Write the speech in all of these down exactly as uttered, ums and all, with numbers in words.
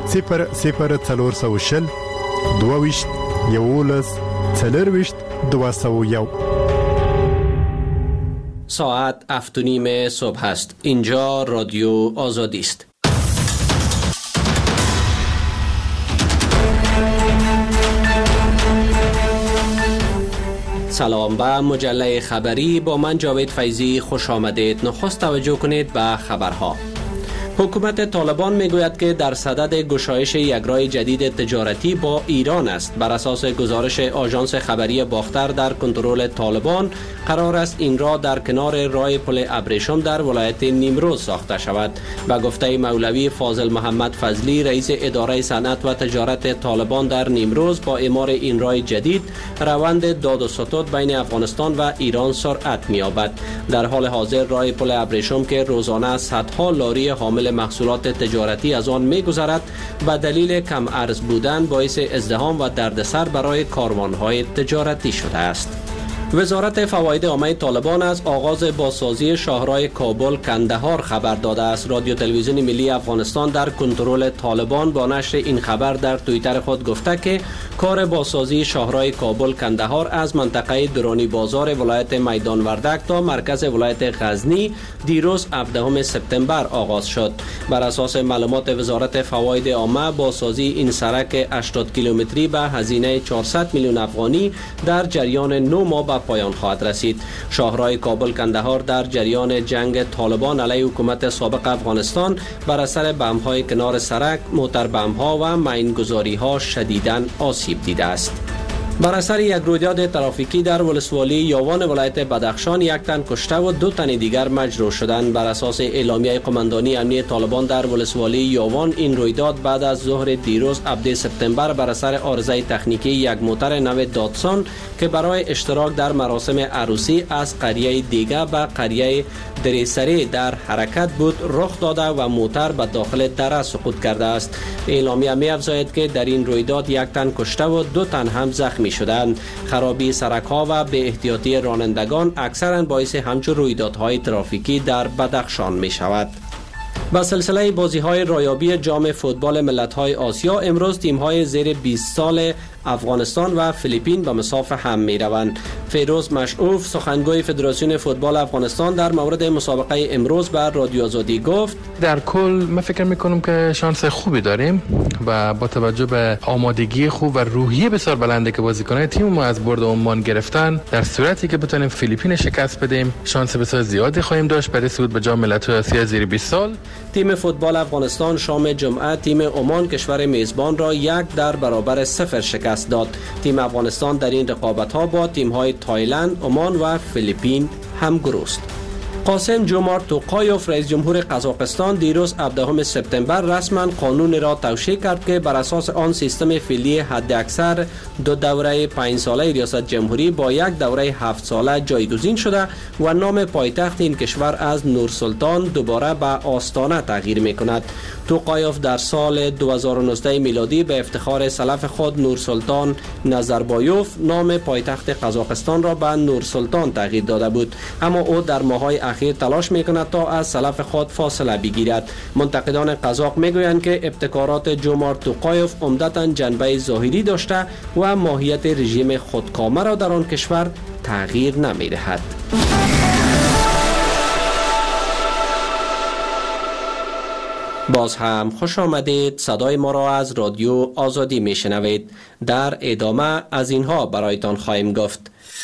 صفر صفر چلور سو شل دوویشت یوولس چلرویشت دوسو یو. ساعت هفت و نیم صبح است. اینجا رادیو آزادی است. سلام به مجله خبری، با من جاوید فیضی خوش آمدید. نخست توجه کنید به خبرها. حکومت طالبان میگوید که در صدد گشایش یک راه جدید تجارتی با ایران است. بر اساس گزارش آژانس خبری باختر در کنترل طالبان قرار است این راه در کنار راه پل ابریشم در ولایت نیمروز ساخته شود. به گفته مولوی فاضل محمد فضلی، رئیس اداره صنعت و تجارت طالبان در نیمروز، با اعمار این راه جدید روند داد و ستد بین افغانستان و ایران سرعت می‌یابد. در حال حاضر راه پل ابریشم که روزانه صدها لاری حامل محصولات تجارتی از آن می‌گذرد، به دلیل کم ارز بودن باعث ازدحام و دردسر برای کاروان‌های تجارتی شده است. وزارت فواید عامه طالبان از آغاز بازسازی شاهراه کابل کندهار خبر داده است. رادیو تلویزیون ملی افغانستان در کنترل طالبان با نشر این خبر در توییتر خود گفته که کار بازسازی شاهراه کابل کندهار از منطقه درانی بازار ولایت میدان وردک تا مرکز ولایت غزنی دیروز هفدهم سپتامبر آغاز شد. بر اساس معلومات وزارت فواید عامه، بازسازی این سرک هشتاد کیلومتری به هزینه چهارصد میلیون افغانی در جریان نه ماه به پایان خواهد رسید. شاهراه کابل کندهار در جریان جنگ طالبان علیه حکومت سابق افغانستان بر اثر بمب‌های کنار سرک، موتر بمب‌ها و ماین‌گذاری‌ها شدیداً آسیب دیده است. بر اثر یک رویداد ترافیکی در ولسوالی یاوان ولایت بدخشان، یک تن کشته و دو تن دیگر مجروح شدند. بر اساس اعلامیه قماندانی امنیتی طالبان در ولسوالی یاوان، این رویداد بعد از ظهر دیروز هفدهم سپتامبر بر اثر عارضه تکنیکی یک موتر نو داتسون که برای اشتراک در مراسم عروسی از قریه دیگه به قریه دریسری در حرکت بود رخ داده و موتر به داخل دره سقوط کرده است. اعلامیه می افزاید که در این رویداد یک تن کشته و دو تن هم زخمی شدند. خرابی سرک‌ها و بی احتیاطی رانندگان اکثرا باعث همچون رویدادهای ترافیکی در بدخشان می شود. با سلسله بازی‌های رایابی جام فوتبال ملت‌های آسیا، امروز تیم‌های زیر بیست سال افغانستان و فیلیپین به مساف هم می‌روند. فیروز مشعوف، سخنگوی فدراسیون فوتبال افغانستان، در مورد مسابقه امروز بر رادیو آزادی گفت: در کل من فکر می‌کنم که شانس خوبی داریم و با توجه به آمادگی خوب و روحیه بسیار بلنده که بازیکنان تیم ما از برد عمان گرفتن، در صورتی که بتونیم فیلیپین شکست بدیم شانس بسیار زیادی خواهیم داشت برای صعود به جام ملت‌های آسیا زیر بیست سال. تیم فوتبال افغانستان شام جمعه تیم عمان کشور میزبان را یک در برابر صفر شکست داد. تیم افغانستان در این رقابت‌ها با تیم‌های تایلند، عمان و فیلیپین همگروه است. قاسم جومارت توقایوف، رئیس جمهور قزاقستان، دیروز هفدهم سپتامبر رسما قانون را توشیح کرد که بر اساس آن سیستم فعلی حداکثر دو دوره پنج ساله ریاست جمهوری با یک دوره هفت ساله جایگزین شده و نام پایتخت این کشور از نورسلطان دوباره به آستانه تغییر می‌کند. توقایوف در سال دو هزار و نوزده میلادی به افتخار سلف خود نورسلطان نظربایوف نام پایتخت قزاقستان را به نورسلطان تغییر داده بود، اما او در ماه‌های اخیر تلاش میکند تا از سلف خود فاصله بگیرد. منتقدان قزاق میگویند که ابتکارات جومارت توقایوف عمدتاً جنبه ظاهری داشته و ماهیت رژیم خودکامه را در آن کشور تغییر نمیدهد. باز هم خوش آمدید. صدای ما را از رادیو آزادی میشنوید. در ادامه از اینها برایتان خواهیم گفت: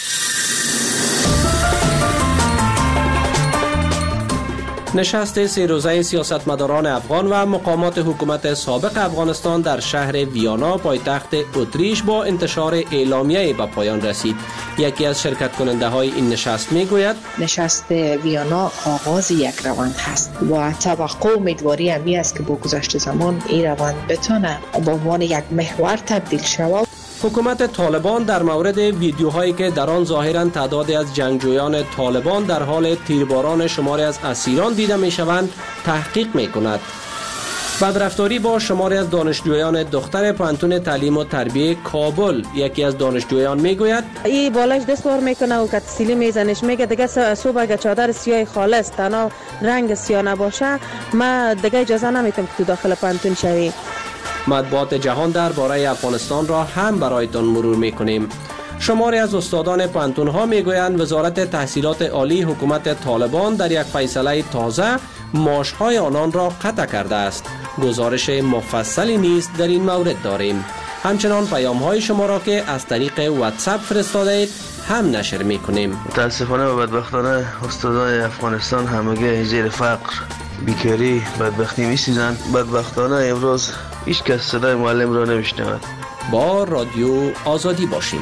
نشست سه روزه سیاستمداران افغان و مقامات حکومت سابق افغانستان در شهر ویانا پایتخت اتریش با انتشار اعلامیه به پایان رسید. یکی از شرکت کننده های این نشست می گوید: نشست ویانا آغاز یک روند هست و توقع و امیدواری همی است که با گذشت زمان این روند بتونه به عنوان یک محور تبدیل شود. حکومت طالبان در مورد ویدیوهایی که در آن ظاهراً تعدادی از جنگجویان طالبان در حال تیرباران شماری از اسیران دیده می شوند تحقیق می کند. بدرفتاری با شماری از دانشجویان دختر پانتون تعلیم و تربیه کابل، یکی از دانشجویان میگوید: این بالش دستوار میکنه و که سیلی میزنش، میگه دیگه صبح اگه چادر سیاه خالص تنها رنگ سیاه نباشه ما دیگه اجازه نمیتم که تو داخل پانتون شوی. مطبوعات جهان درباره افغانستان را هم برایتان مرور می‌کنیم. شماری از استادان پانتون‌ها میگویند وزارت تحصیلات عالی حکومت طالبان در یک فیصله تازه معاش‌های آنان را قطع کرده است. گزارش مفصلی نیز در این مورد داریم. همچنان پیام‌های شما را که از طریق واتساپ فرستاده اید هم نشر می‌کنیم. متاسفانه و بدبختانه استادان افغانستان همگی زیر فقر، بیکاری، بدبختی می‌سوزند. بدبختانه امروز هیچ کس صدای معلم را نمی‌شنود. با رادیو آزادی باشیم.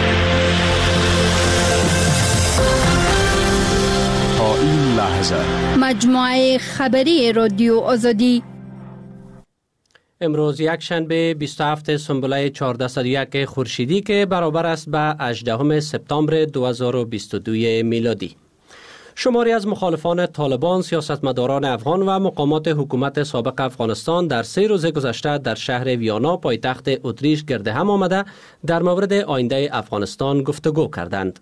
تا این لحظه مجموعه خبری رادیو آزادی امروز یک شنبه بیست و هفتم سنبله چهارصد و یک خورشیدی که برابر است به هجدهم سپتامبر دو هزار و بیست و دو میلادی. شماری از مخالفان طالبان، سیاستمداران افغان و مقامات حکومت سابق افغانستان در سه روز گذشته در شهر ویانا پایتخت اتریش گرد هم آمده در مورد آینده افغانستان گفتگو کردند.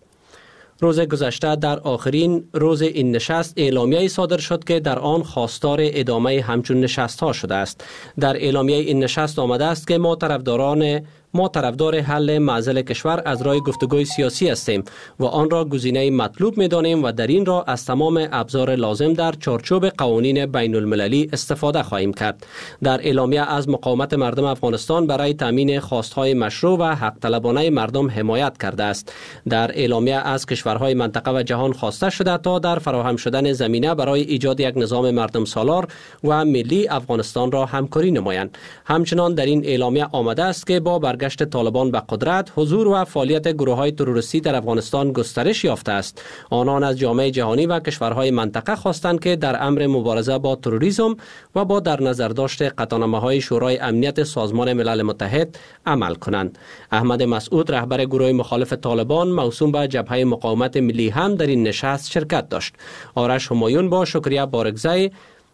روز گذشته در آخرین روز این نشست اعلامیه صادر شد که در آن خواستار ادامه همچون نشست ها شده است. در اعلامیه این نشست آمده است که ما طرفداران ما طرفدار حل معضل کشور از راه گفتگوی سیاسی هستیم و آن را گزینه مطلوب می‌دانیم و در این را از تمام ابزار لازم در چارچوب قوانین بین المللی استفاده خواهیم کرد. در اعلامیه از مقاومت مردم افغانستان برای تامین خواستهای مشروع و حق طلبانه مردم حمایت کرده است. در اعلامیه از کشورهای منطقه و جهان خواسته شده تا در فراهم شدن زمینه برای ایجاد یک نظام مردم سالار و ملی افغانستان را همکاری نمایند. همچنان در این اعلامیه آمده است که با برگشت طالبان به قدرت، حضور و فعالیت گروه‌های تروریستی در افغانستان گسترش یافته است. آنان از جامعه جهانی و کشورهای منطقه خواستند که در امر مبارزه با تروریسم و با در نظر داشت قطعنامه‌های شورای امنیت سازمان ملل متحد عمل کنند. احمد مسعود، رهبر گروه مخالف طالبان موسوم به جبهه مقاومت ملی، هم در این نشست شرکت داشت. آرش همایون با شکریه بارگزای،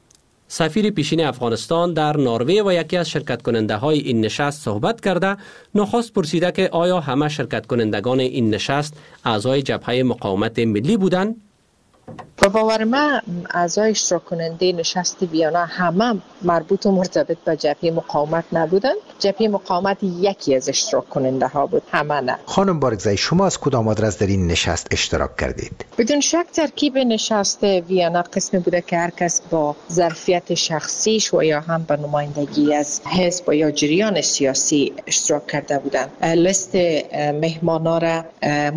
سفیر پیشین افغانستان در نروژ و یکی از شرکت کننده های این نشست صحبت کرده، نخست پرسیده که آیا همه شرکت کنندگان این نشست اعضای جبهه مقاومت ملی بودند؟ به باور من اعضای اشتراک کننده نشست ویانا همه مربوط و مرتبط به جبهه مقاومت نبودند. جبهه مقاومت یکی از اشتراک کننده ها بود، همه نه. خانم بارگزای، شما از کدام آدرس در این نشست اشتراک کردید؟ بدون شک ترکیب نشست ویانا قسمی بوده که هر کس با ظرفیت شخصیش و یا هم به نمایندگی از حزب و یا جریان سیاسی اشتراک کرده بودند. لیست مهمانا را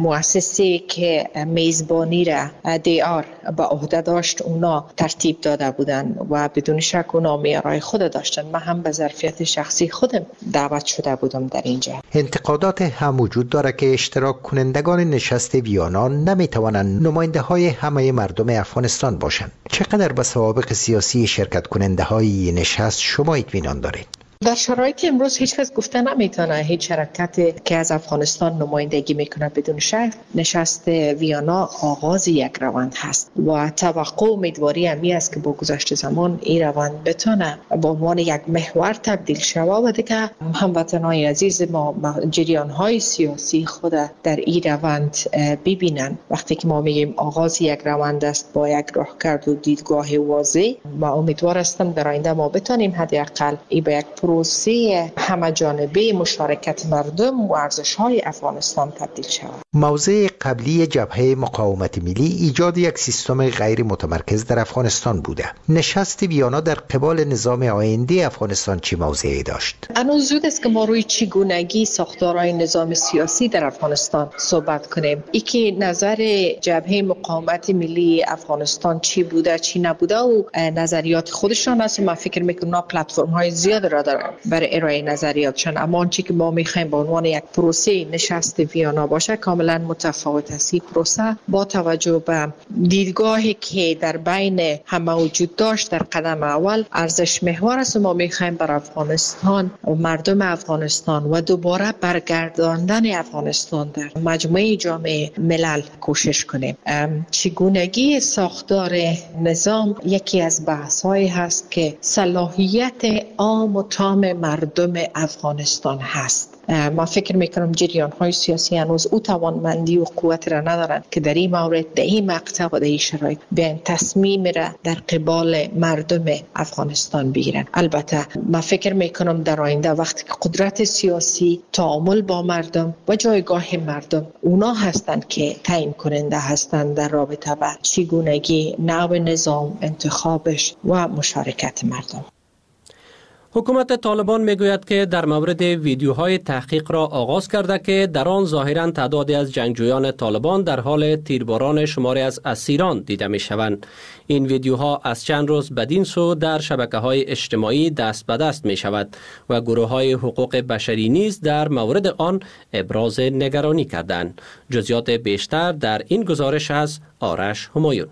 مؤسسه که میزبانی را دی آر با عهده داشت اونا ترتیب داده بودند و بدون شک اونا معیارهای خود داشتن. من هم به ظرفیت شخصی خودم دعوت شده بودم در اینجا. انتقادات هم وجود داره که اشتراک کنندگان نشست ویانا نمیتوانند نماینده های همه مردم افغانستان باشند. چقدر به سوابق سیاسی شرکت کننده های نشست شما اطمینان دارید؟ در شرایط امروز هیچ کس گفته نمیتونه هیچ حرکت که از افغانستان نمایندگی میکنه بدون شک نشست ویانا آغاز یک روند هست و توقع و امیدواری همی است که با گذشت زمان این روند بتونه به عنوان یک محور تبدیل شود و دیگه هموطنان عزیز ما جریان های سیاسی خود در این روند ببینن. وقتی که ما میگیم آغاز یک روند است با یک راهکرد و دیدگاه واضح، ما امیدوار هستم در آینده ما بتونیم حداقل این به یک پروسه همه جانبه مشارکت مردم و ارزش‌های افغانستان تبدیل شود. موضع قبلی جبهه مقاومت ملی ایجاد یک سیستم غیر متمرکز در افغانستان بوده. نشست ویانا در قبال نظام آینده افغانستان چه موضعی داشت؟ هنوز زود است که ما روی چگونگی ساختارهای نظام سیاسی در افغانستان صحبت کنیم. ای که نظر جبهه مقاومت ملی افغانستان چی بوده چی نبوده و نظریات خودشان است. من فکر میکنم پلتفرم‌های زیاد را دارن برای ارائه نظریاتشان، اما آنچه که ما میخوایم به عنوان یک پروسه نشست ویانا باشه کاملا متفاوت است. این پروسه با توجه به دیدگاهی که در بین همه وجود داشت در قدم اول ارزش محور است. ما میخوایم بر افغانستان و مردم افغانستان و دوباره برگرداندن افغانستان در مجموعه جامعه ملل کوشش کنیم. چگونگی ساختار نظام یکی از بحث‌هایی هست که صلاحیت عام و تام مردم افغانستان هست. ما فکر میکنم جریان های سیاسی هنوز او توانمندی و قوت را ندارند که در این مورد در این مقطع و در این شرایط بیان تصمیم را در قبال مردم افغانستان بگیرند. البته ما فکر میکنم در آینده وقتی که قدرت سیاسی تعامل با مردم و جایگاه مردم اونا هستند که تعیین کننده هستند در رابطه با چگونگی نوع نظام، انتخابش و مشارکت مردم. حکومت طالبان میگوید که در مورد ویدیوهای تحقیق را آغاز کرده که در آن ظاهراً تعدادی از جنگجویان طالبان در حال تیرباران شماری از اسیران دیده می شوند. این ویدیوها از چند روز بدین سو در شبکه‌های اجتماعی دست به دست می شود و گروه‌های حقوق بشری نیز در مورد آن ابراز نگرانی کردند. جزئیات بیشتر در این گزارش از آرش همایون.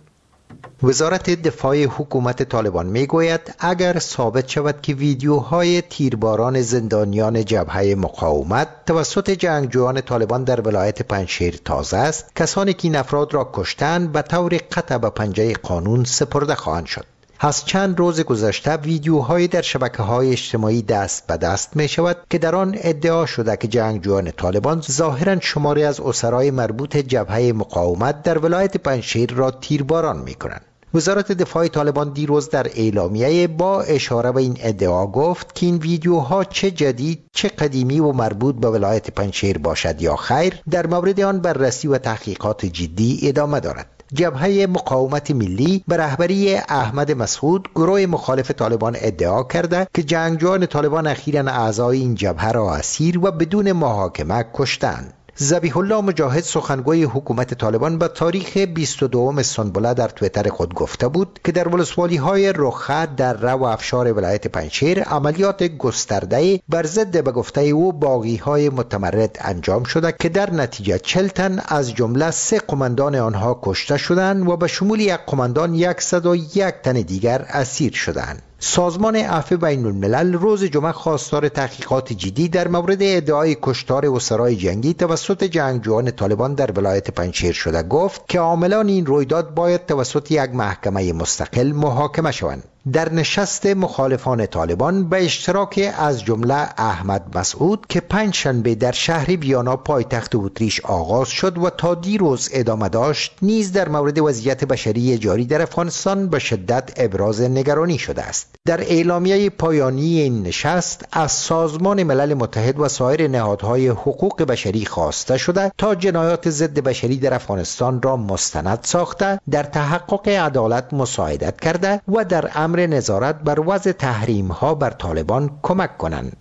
وزارت دفاع حکومت طالبان میگوید اگر ثابت شود که ویدیوهای تیرباران زندانیان جبهه مقاومت توسط جنگجویان طالبان در ولایت پنجشیر تازه است، کسانی که این افراد را کشتند به طور قطع به پنجه قانون سپرده خواهند شد. از چند روز گذشته ویدیوهایی در شبکه‌های اجتماعی دست به دست می شود که در آن ادعا شده که جنگجویان طالبان ظاهراً شماری از اسرای مربوط جبهه مقاومت در ولایت پنجشیر را تیرباران می کنند. وزارت دفاع طالبان دیروز در اعلامیه با اشاره به این ادعا گفت که این ویدیوها چه جدید چه قدیمی و مربوط به ولایت پنجشیر باشد یا خیر، در مورد آن بررسی و تحقیقات جدی ادامه دارد. جبهه مقاومت ملی به رهبری احمد مسعود گروه مخالف طالبان ادعا کرده که جنگجویان طالبان اخیراً اعضای این جبهه را اسیر و بدون محاکمه کشتند. ذبیح الله مجاهد سخنگوی حکومت طالبان به تاریخ بیست و دوم سنبله در تویتر خود گفته بود که در ولسوالی های رخه در رو و افشار ولایت پنجشیر عملیات گسترده بر ضد به گفته او باغی های متمرد انجام شده که در نتیجه چهل تن از جمله سه قماندان آنها کشته شدند و به شمول یک قماندان صد و یک تن دیگر اسیر شدند. سازمان عفو بین الملل روز جمعه خواستار تحقیقات جدی در مورد ادعای کشتار اسرای جنگی توسط جنگجویان طالبان در ولایت پنجشیر شده گفت که عاملان این رویداد باید توسط یک محکمه مستقل محاکمه شوند. در نشست مخالفان طالبان به اشتراک از جمله احمد مسعود که پنجشنبه در شهر ویانا پایتخت اتریش آغاز شد و تا دیروز ادامه داشت، نیز در مورد وضعیت بشری جاری در افغانستان به شدت ابراز نگرانی شده است. در اعلامیه پایانی این نشست از سازمان ملل متحد و سایر نهادهای حقوق بشری خواسته شده تا جنایات ضد بشری در افغانستان را مستند ساخته، در تحقق عدالت مساعدت کرده و در امر نظارت بر وضع تحریم ها بر طالبان کمک کنند.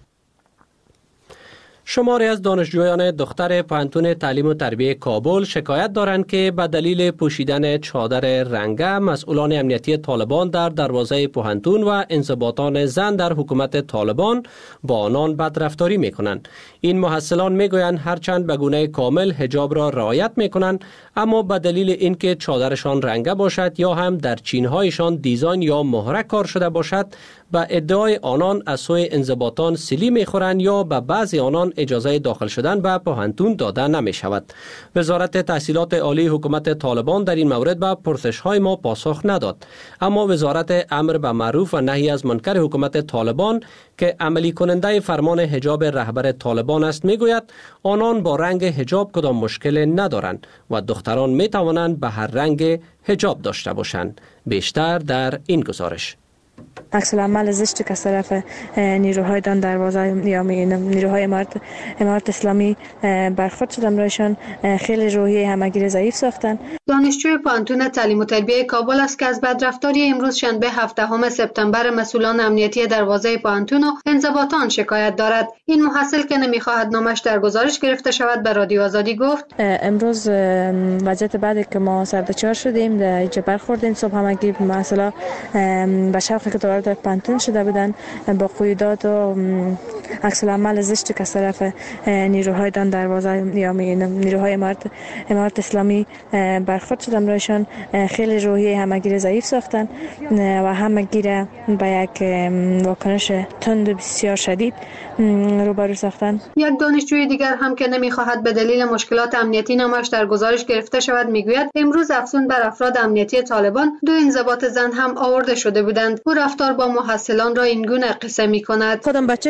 شماری از دانشجویان دختر پانتون تعلیم و تربیه کابل شکایت دارند که به دلیل پوشیدن چادر رنگه مسئولان امنیتی طالبان در دروازه پانتون و انضباطان زن در حکومت طالبان با آنان بدرفتاری میکنند. این محصلان میگویند هرچند به گونه کامل حجاب را رعایت میکنند، اما به دلیل اینکه چادرشان رنگه باشد یا هم در چینهایشان دیزاین یا مهره کار شده باشد، به ادعای آنان از سوی انضباطان سیلی میخورند یا به بعضی آنان اجازه داخل شدن به پانتون داده نمی شود. وزارت تحصیلات عالی حکومت طالبان در این مورد به پرسش های ما پاسخ نداد، اما وزارت امر به معروف و نهی از منکر حکومت طالبان که عملی کننده فرمان حجاب رهبر طالبان است میگوید آنان با رنگ حجاب کدام مشکل ندارند و دختران می توانند به هر رنگ حجاب داشته باشند. بیشتر در این گزارش. عکس العمل زشتی که از طرف نیروهای دان دروازه یا نیروهای امارت, امارت اسلامی برخورد شد، امرایشان خیلی روحیه همگیر ضعیف ساختن. دانشجوی پانتون تعلیم و تربیه کابل است که از بدرفتاری امروز شنبه هفدهم سپتامبر مسئولان امنیتی دروازه پانتون و انضباطان شکایت دارد. این محصل که نمیخواهد نامش در گزارش گرفته شود به رادیو آزادی گفت امروز وضعیت بعد که ما سردچار شدیم در اینجا برخوردیم، صبح همگی مسئولا به شوقی که وارد پانتون شده بودن با قیودات و عکس العمل زشتی که از طرف نیروهای دان دروازه یا نیروهای امارت, امارت اسلامی برخورد شد، امرایشان خیلی روحیه همگیر ضعیف ساختن و همگیر به یک واکنش تند بسیار شدید روبرو ساختن. یک دانشجوی دیگر هم که نمیخواهد به دلیل مشکلات امنیتی نامش در گزارش گرفته شود میگوید امروز افزون بر افراد امنیتی طالبان دو انضباط زن هم آورده شده بودند. او رفتار با محصلان را این گونه قصه میکند. خودم به چشم خود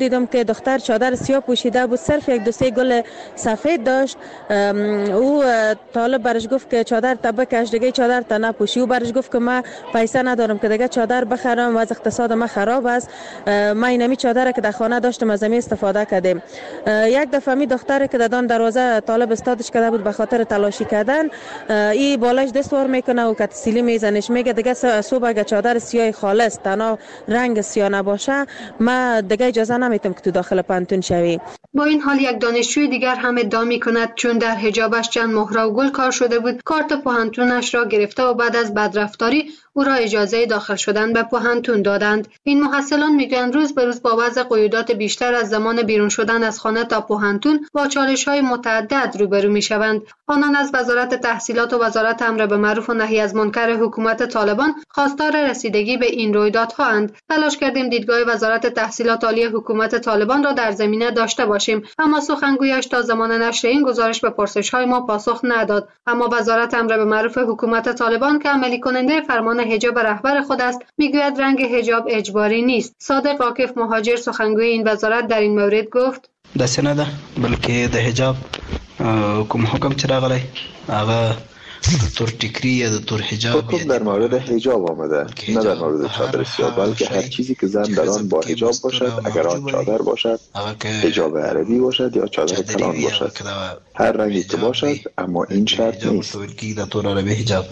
دیدم که دختر چادر سیاه پوشیده بود، صرف یک دو سه گل سفید داشت. او طالب برش گفت که چادر تبکش دیگه چادر تا نپوشی. او برش گفت که من پیسه ندارم که دیگه چادر بخرم و از اقتصاد ما خراب است. ما اینمی چادر که در خانه داشتم از می استفاده کردیم. یک دفعه می دختر که دادان دروازه طالب استادش کرده بود به خاطر تلاشی کردن، این بالاش دستور میکنه و کت سیلی میزنش، میگه دیگه صبح اگه چادر سیاه خالص تنها رنگ سیاه نباشه ما دیگه اجازه نمیتم که تو داخل پانتون شوی. با این حال یک دانشجوی دیگر هم ادعا میکند چون در حجابش چند مهره و گل کار شده بود، کارت پانتونش را گرفته و بعد از بدرفتاری او را اجازه داخل شدن به پانتون دادند. این محصلان میگویند روز به روز با وضع قیودات بیشتر از زمان بیرون شدن از خانه تا پانتون با چالش‌های متعدد روبرو میشوند. آنان از وزارت تحصیلات و وزارت امر به معروف و نهی از منکر حکومت طالبان خواستار رسیدگی به این رویدادها اند. تلاش کردیم دیدگاه وزارت تحصیلات عالی حکومت طالبان را در زمینه داشته باشیم، اما سخنگویش تا زمان نشر این گزارش به پرسش‌های ما پاسخ نداد. اما وزارت امر به معروف حکومت طالبان که عملی کننده فرمان حجاب رهبر خود است میگوید رنگ حجاب اجباری نیست. صادق عاکف مهاجر سخنگوی این وزارت در این مورد گفت داسې نه ده بلکې د حجاب کوم حکم چې راغلی هغه تور ټیکری یا د تور حجاب حکم در مورد حجاب آمده، نه در مورد چادر سیاه، بلکه هر چیزی که زن در آن با حجاب باشد، اگر آن چادر باشد، حجاب عربی باشد یا چادر کلان باشد، هر رنگی که باشد، اما این شرط نیست. د تور عربي حجاب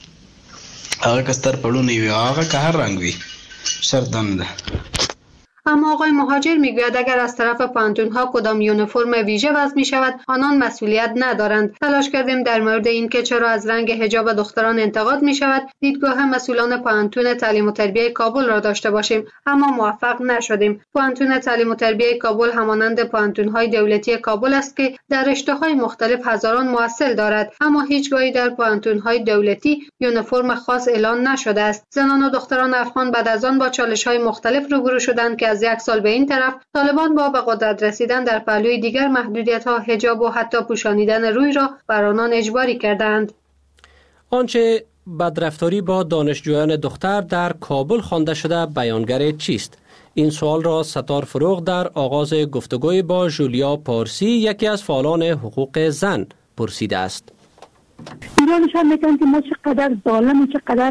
هغه کستر پړونه وي هغه که هر رنگ وي شرط نه. اما آقای مهاجر میگوید اگر از طرف پانتون‌ها کدام یونیفرم ویژه وضع می شود آنان مسئولیت ندارند. تلاش کردیم در مورد این که چرا از رنگ حجاب دختران انتقاد می شود دیدگاه مسئولان پانتون تعلیم و تربیه کابل را داشته باشیم، اما موفق نشدیم. پانتون تعلیم و تربیه کابل همانند پانتون‌های دولتی کابل است که در رشته‌های مختلف هزاران محصل دارد، اما هیچگاهی در پانتون‌های دولتی یونیفرم خاص اعلان نشده است. زنان و دختران افغان بعد از آن با چالش‌های مختلف روبرو شدند که از یک سال به این طرف طالبان با به قدرت رسیدن در پهلوی دیگر محدودیت‌ها حجاب و حتی پوشانیدن روی را بر آنان اجباری کردند. آنچه بدرفتاری با دانشجویان دختر در کابل خوانده شده بیانگر چیست؟ این سوال را ستار فروغ در آغاز گفتگوی با جولیا پارسی یکی از فعالان حقوق زن پرسیده است. اینا نشان می‌دهند که ما چقدر ظالم و چقدر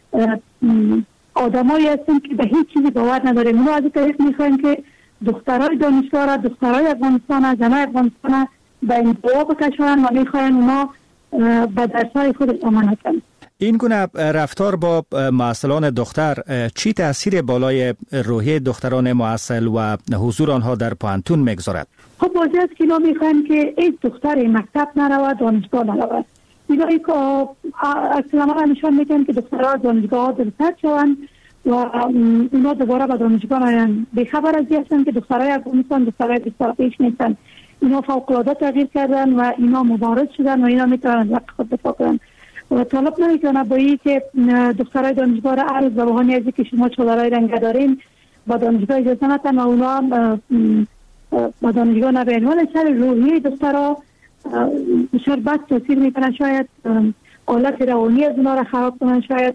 آدمایی هستیم که به هیچ چیزی باور نداریم. ما از این طریق میخوایم که دخترای دانشگاه را، دخترای افغانستان، زنای افغانستان به انتوا بکشن و میخوایم اونا به درسای خود ادامه کنند. این گونه رفتار با معصلان دختر چی تأثیر بالای روحی دختران معصل و حضور آنها در پانتون میگذارد؟ خب واضح است که ما میخوایم که این دختر مکتب نرود، دانشگاه نرود. اینا ای که اصلا نشان میدن که دخترها دانشگاه ها درست شوند و اونا دوباره به دانشگاه نیان. بیخبر از این هستن که دخترهای افغانستان دخترهای بیست پیش نیستن. اینا فوق العاده تغییر کردن و اینا مبارز شدن و اینا میتونن حق خود دفاع کنن. و طالب نمیتونه با این که دخترهای دانشگاه را عرض به بهانه از که شما چادرهای رنگ دارین با دانشگاه اجازه ندن و اونا با دانشگاه نبرن. ولی سر روحیه دخترها شربت تاثیر میکنن، شاید حالت روانی از اونا را خراب کنن، شاید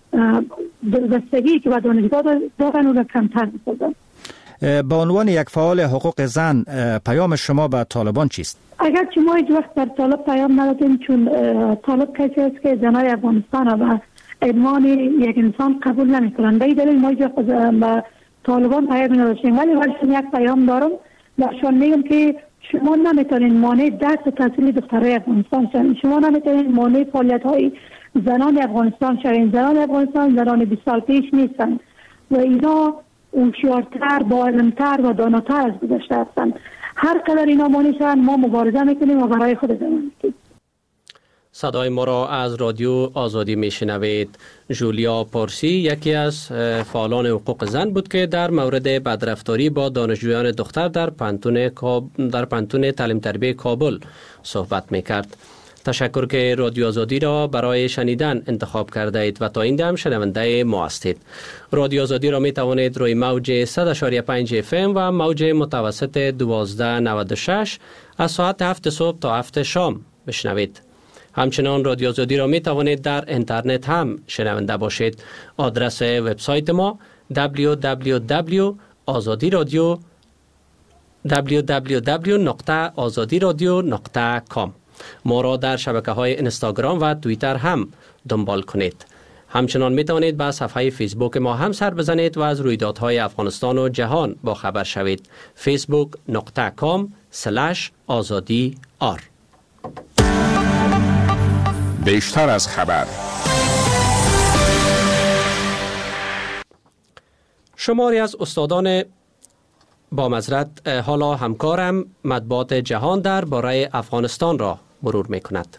دلبستگی که با دانشگاه دارن اون را کمتر میسازن. به عنوان یک فعال حقوق زن پیام شما به طالبان چیست؟ اگر چه ما هیچ وقت در طالب پیام ندادیم، چون طالب کسی است که زنای افغانستان و عنوان یک انسان قبول نمیکنن. به این دلیل ما هیچ وقت به طالبان پیام نداشتیم. ولی برشون یک پیام دارم، برشون میگم که شما نمیتونین مانع درس و تحصیل دخترای افغانستان شوین. شما نمیتونین مانع فعالیت‌های زنان افغانستان شوین. زنان افغانستان زنان بیست سال پیش نیستن و اینا هوشیارتر، با علمتر و داناتر از گذشته هستن. هر قدر اینا مانع شوند ما مبارزه میکنیم و برای خود زمان میکنیم. صدای ما را از رادیو آزادی میشنوید. جولیا پارسی یکی از فعالان حقوق زن بود که در مورد بدرفتاری با دانشجویان دختر در پانتون در پانتون تعلیم تربیه کابل صحبت میکرد. تشکر که رادیو آزادی را برای شنیدن انتخاب کرده اید و تا این دم شنونده ما هستید. رادیو آزادی را می توانید روی موج صد و پنج اف ام و موج متوسط دوازده نود و شش از ساعت هفت صبح تا هفت شام بشنوید. همچنان رادیو آزادی را می توانید در اینترنت هم شنونده باشید. آدرس وبسایت ما دبلیو دبلیو دبلیو دات آزادی رادیو دبلیو دبلیو دبلیو نقطه آزادی رادیو نقطه کام. ما را در شبکه‌های اینستاگرام و توییتر هم دنبال کنید. همچنان می توانید به صفحه فیسبوک ما هم سر بزنید و از رویدادهای افغانستان و جهان با خبر شوید. فیسبوک نقطه کام سلش آزادی آر. بیشتر از خبر. شماری از استادان با معذرت حالا همکارم مطبوعات جهان درباره افغانستان را مرور می کند.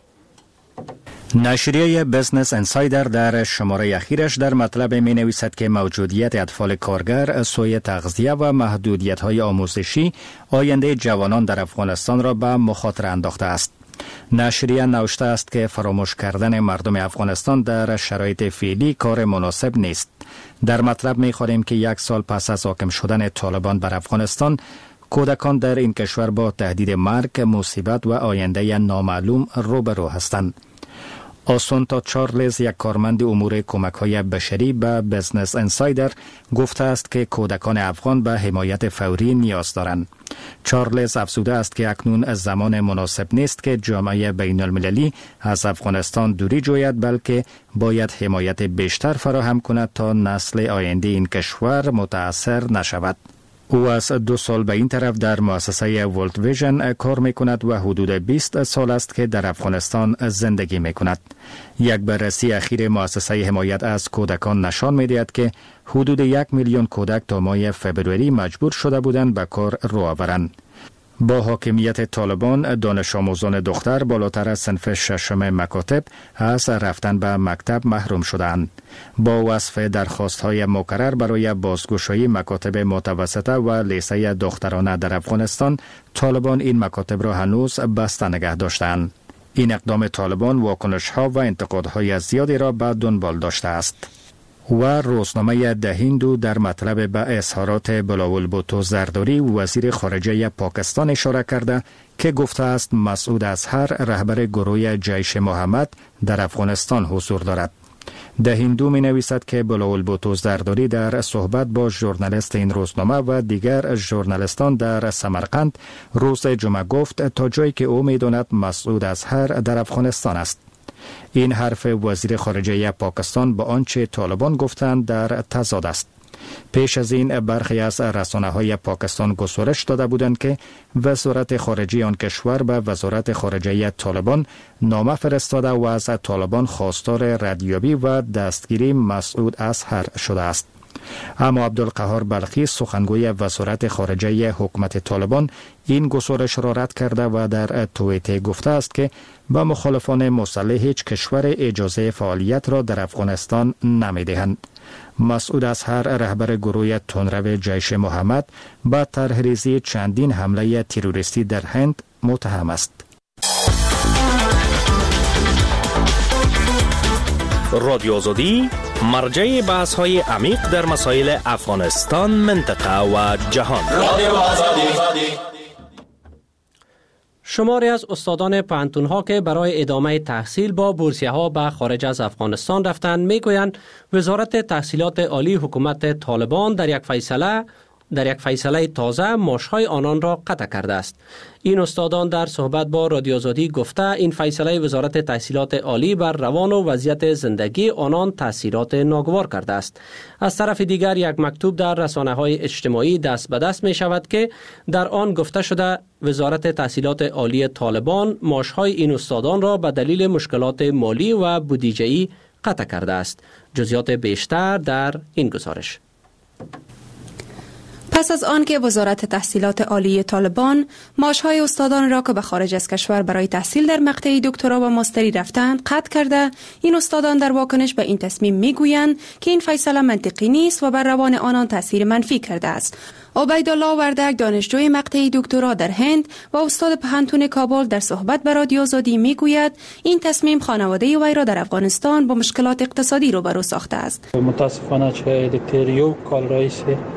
نشریه بزنس انسایدر در شماره اخیرش در مطلب می نویسد که موجودیت اطفال کارگر، سوء تغذیه و محدودیت های آموزشی آینده جوانان در افغانستان را به مخاطره انداخته است. نشریه نوشته است که فراموش کردن مردم افغانستان در شرایط فعلی کار مناسب نیست. در مطلب می خوانیم که یک سال پس از حاکم شدن طالبان بر افغانستان، کودکان در این کشور با تهدید مرگ، مصیبت و آینده نامعلوم روبرو هستند. آسونتا چارلز، یک کارمند امور کمک‌های بشری به بزنس انسایدر، گفته است که کودکان افغان به حمایت فوری نیاز دارند. چارلز افزوده است که اکنون زمان مناسب نیست که جامعه بین المللی از افغانستان دوری جوید، بلکه باید حمایت بیشتر فراهم کند تا نسل آینده این کشور متاثر نشود. او از دو سال به این طرف در مؤسسه ورلد ویژن کار می کند و حدود بیست سال است که در افغانستان زندگی می کند. یک بررسی اخیر مؤسسه حمایت از کودکان نشان می دهد که حدود یک میلیون کودک تا ماه فبروری مجبور شده بودند به کار رو آورند. با حاکمیت طالبان، دانش آموزان دختر بالاتر از صنف ششم مکاتب از رفتن به مکتب محروم شدند. با وصف درخواست‌های مکرر برای بازگشایی مکاتب متوسطه و لیسه دخترانه در افغانستان، طالبان این مکاتب را هنوز بسته نگه داشتند. این اقدام طالبان واکنش‌ها و انتقادهای زیادی را به دنبال داشته است. و روزنامه ده هندو در مطلب به اظهارات بلاول بوتو زرداری، وزیر خارجه پاکستان، اشاره کرده که گفته است مسعود اظهر، رهبر گروه جیش محمد، در افغانستان حضور دارد. ده هندو می نویسد که بلاول بوتو زرداری در صحبت با ژورنالیست این روزنامه و دیگر ژورنالیستان در سمرقند روز جمعه گفت تا جایی که او می داند مسعود اظهر در افغانستان است. این حرف وزیر خارجه پاکستان با آنچه طالبان گفتند در تضاد است. پیش از این برخی از رسانه‌های پاکستان گزارش داده بودند که وزارت خارجه آن کشور به وزارت خارجه طالبان نامه فرستاده و از طالبان خواستار ردیابی و دستگیری مسعود اظهر شده است. اما عبدالقهار بلخی، سخنگوی وزارت خارجه حکومت طالبان، این گزارش را رد کرده و در توییت گفته است که به مخالفان مسلح هیچ کشور اجازه فعالیت را در افغانستان نمی‌دهند. مسعود اظهر، رهبر گروه تندرو جیش محمد، به طرح‌ریزی چندین حمله تروریستی در هند متهم است. رادیو آزادی مرجع بحث های عمیق در مسائل افغانستان، منطقه و جهان. رادیو آزادی. شماری از استادان پانتون‌ها که برای ادامه تحصیل با بورسیه‌ها به خارج از افغانستان رفتند میگویند وزارت تحصیلات عالی حکومت طالبان در یک فیصله در یک فیصله تازه معاش‌های آنان را قطع کرده است. این استادان در صحبت با رادیو آزادی گفته این فیصله وزارت تحصیلات عالی بر روان و وضعیت زندگی آنان تاثیرات ناگوار کرده است. از طرف دیگر یک مکتوب در رسانه‌های اجتماعی دست به دست می شود که در آن گفته شده وزارت تحصیلات عالی طالبان معاش‌های این استادان را به دلیل مشکلات مالی و بودجه‌ای قطع کرده است. جزئیات بیشتر در این گزارش. پس از آن که وزارت تحصیلات عالی طالبان معاش‌های استادان را که به خارج از کشور برای تحصیل در مقطع دکترا و ماستری رفتند قطع کرده، این استادان در واکنش به این تصمیم میگویند که این فیصله منطقی نیست و بر روان آنان تاثیر منفی کرده است. عبیدالله وردک، دانشجوی مقطع دکترا در هند و استاد پهنتون کابل، در صحبت با رادیو آزادی میگوید این تصمیم خانواده وی را در افغانستان با مشکلات اقتصادی روبرو ساخته است. متاسفانه چه دکتریو کال رئیس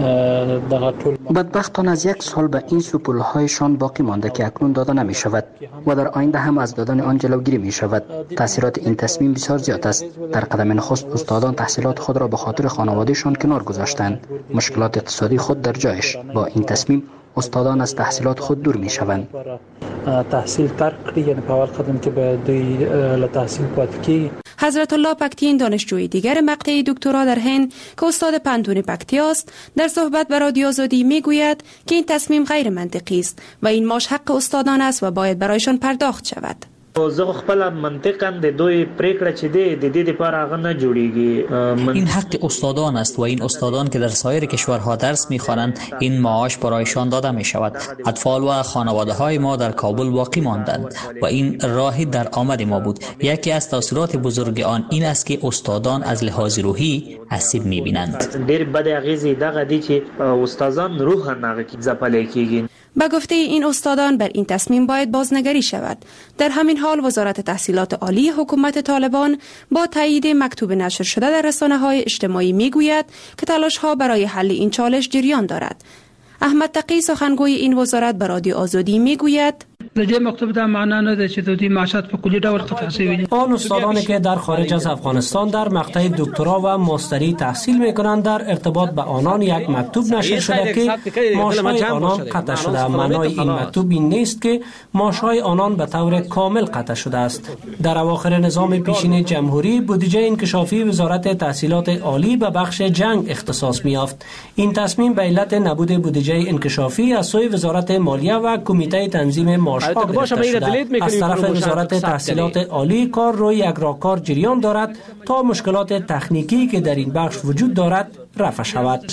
بدبختانه از یک سال به این سو پولهایشان باقی مانده که اکنون داده نمی شود و در آینده هم از دادن آن جلوگیری می شود. تاثیرات این تصمیم بسیار زیاد است. در قدم نخست استادان تحصیلات خود را به خاطر خانوادهشان کنار گذاشتند. مشکلات اقتصادی خود در جایش. با این تصمیم استادان از تحصیلات خود دور می شوند. تحصیل ترک کړي، یعنی په اول قدم کې به دوی له تحصیل پاتې کیږي. حضرت الله پکتین دانشجوی دیگر مقطع دکترا در هند که استاد پانتون پکتیا است در صحبت با رادیو آزادی میگوید که این تصمیم غیر منطقی است و این معاش حق استادان است و باید برایشان پرداخت شود. زه خپل منطقاً د دوی پریکړه چې دی د دې لپاره هغه نه جوړیږي. این حق استادان است و این استادان که در سایر کشورها درس می‌خوانند این معاش برایشان داده می‌شود. اطفال و خانواده‌های ما در کابل باقی ماندند و این راه در آمد ما بود. یکی از تاثیرات بزرگ آن این است که استادان از لحاظ روحی آسیب می‌بینند. ډېر بد اغیزې دغه دي چې استادان روحاً هغه کې ځپلي کېږي. به گفته این استادان بر این تصمیم باید بازنگری شود. در همین حال وزارت تحصیلات عالی حکومت طالبان با تایید مکتوب نشر شده در رسانه‌های اجتماعی میگوید که تلاش‌ها برای حل این چالش جریان دارد. احمد تقی سخنگوی این وزارت به رادیو آزادی میگوید د دې مکتوب دا معنا نه ده چې د دې معاشات په کلی ډول قطع شوی دي. آن استادانی که در خارج از افغانستان در مقطع دکترا و ماستری تحصیل میکنند در ارتباط به آنان یک مکتوب نشر شده که معاشهای آنان قطع شده. معنای این مکتوب این نیست که معاشهای آنان به طور کامل قطع شده است. در اواخر نظام پیشین جمهوری بودجه انکشافی وزارت تحصیلات عالی به بخش جنگ اختصاص می‌یافت. این تصمیم به علت نبود بودجه انکشافی از سوی وزارت مالیه و کمیته تنظیم معاشها گرفته شده. از طرف وزارت تحصیلات عالی کار روی یک راهکار جریان دارد تا مشکلات تکنیکی که در این بخش وجود دارد رفع شود.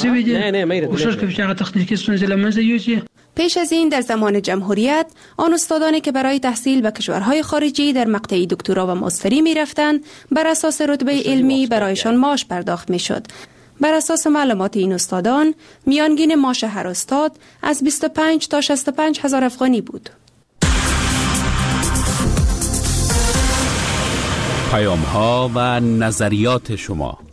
پیش از این در زمان جمهوریت آن استادانی که برای تحصیل به کشورهای خارجی در مقطع دکترا و ماستری می رفتند بر اساس رتبه علمی برایشان معاش پرداخت می شد. بر اساس معلومات این استادان میانگین معاش هر استاد از بیست و پنج تا شصت و پنج هزار افغانی بود. پیام ها و نظریات شما